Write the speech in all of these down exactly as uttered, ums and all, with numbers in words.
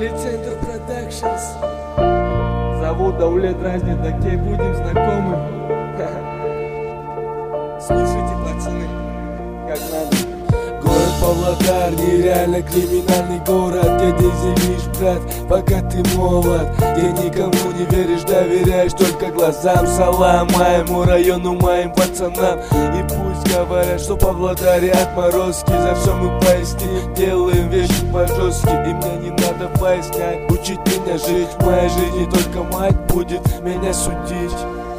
Телецентр Продакшнс. Зовут Даулет Разни, такие будем знакомы. Слушайте, пацаны, как надо. Город Павлодар, нереально криминальный город, где дезивишь, брат, пока ты молод, где никому не веришь, доверяешь только глазам. Салам моему району, моим пацанам. И пусть говорят, что в Павлодаре отморозки, за все мы поясним, делаем вещи по-жестки. И мне не надо пояснять, учить меня жить. В моей жизни только мать будет меня судить.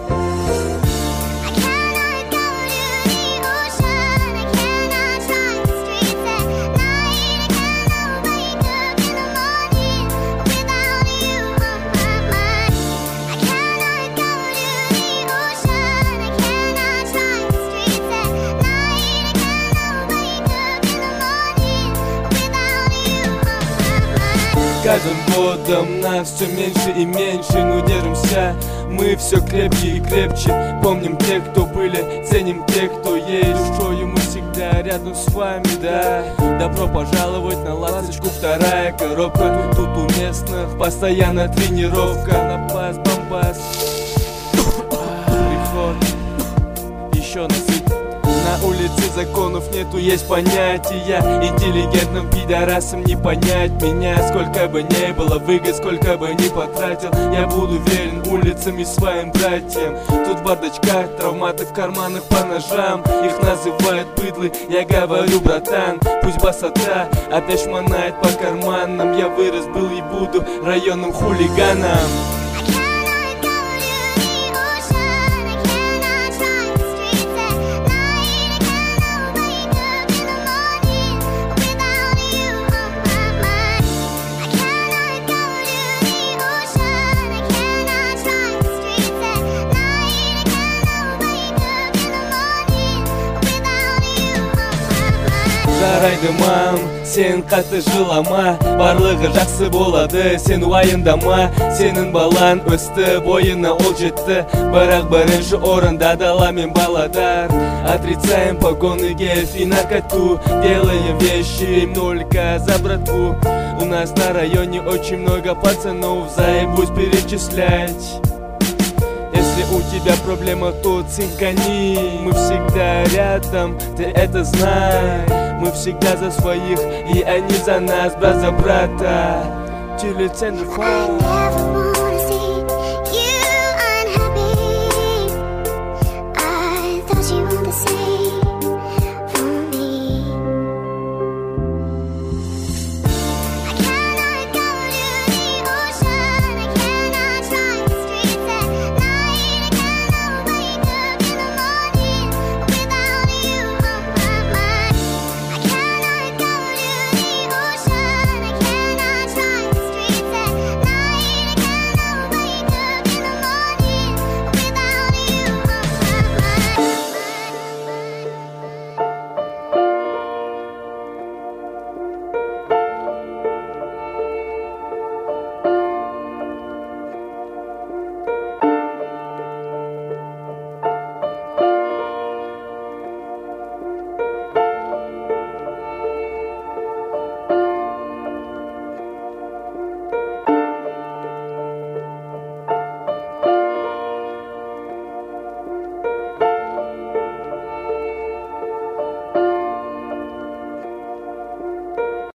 С каждым годом нас все меньше и меньше, но держимся мы все крепче и крепче. Помним тех, кто были, ценим тех, кто есть. Душою мы всегда рядом с вами, да. Добро пожаловать на ласточку, вторая коробка. Тут у местных постоянно тренировка. На пас, бомбас. Приход, еще насыпь. На улице законов нету, есть понятия. Интеллигентным пидорасам не понять меня. Сколько бы ни было выгод, сколько бы ни потратил, я буду верен улицам и своим братьям. Тут в бардачках, травматы в карманах по ножам. Их называют быдлы, я говорю, братан, пусть басота опять шмонает по карманам. Я вырос, был и буду районным хулиганом. Жарайдымам, сен қатты жылама, барлығы жақсы болады, сен уайымдама. Сенің балан өсті, бойына ол жетті, бірақ бірінші орында дала мен баладар. Отрицаем погоны гельф и наркоту, делаем вещи только за братву. У нас на районе очень много пацанов, заебусь перечислять. Если у тебя проблема, то цинкани. Мы всегда рядом, ты это знай. Мы всегда за своих, и они за нас, брат за брата. Телецентр.